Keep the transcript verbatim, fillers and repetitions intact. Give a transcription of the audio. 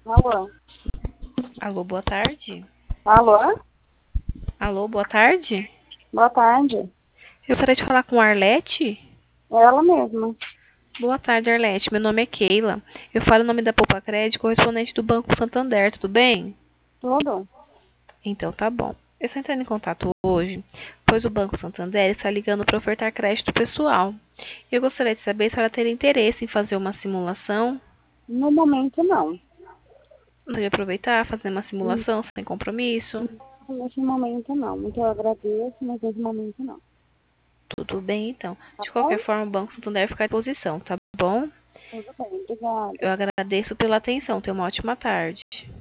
Alô? Alô, boa tarde. Alô? Alô, boa tarde. Boa tarde. Eu gostaria de falar com a Arlete. Ela mesma. Boa tarde, Arlete. Meu nome é Keila. Eu falo o nome da Poupa Crédito, correspondente do Banco Santander. Tudo bem? Tudo? Então tá bom. Eu estou entrando em contato hoje, pois o Banco Santander está ligando para ofertar crédito pessoal. Eu gostaria de saber se ela teria interesse em fazer uma simulação. No momento, não. Pode aproveitar, fazer uma Hum, simulação sem compromisso. Nesse momento, não. Muito eu agradeço, mas nesse momento, não. Tudo bem, então. Tá De bom? qualquer forma, o Banco Santander fica à disposição, tá bom? Tudo bem. Obrigada. Eu agradeço pela atenção. Tenha uma ótima tarde.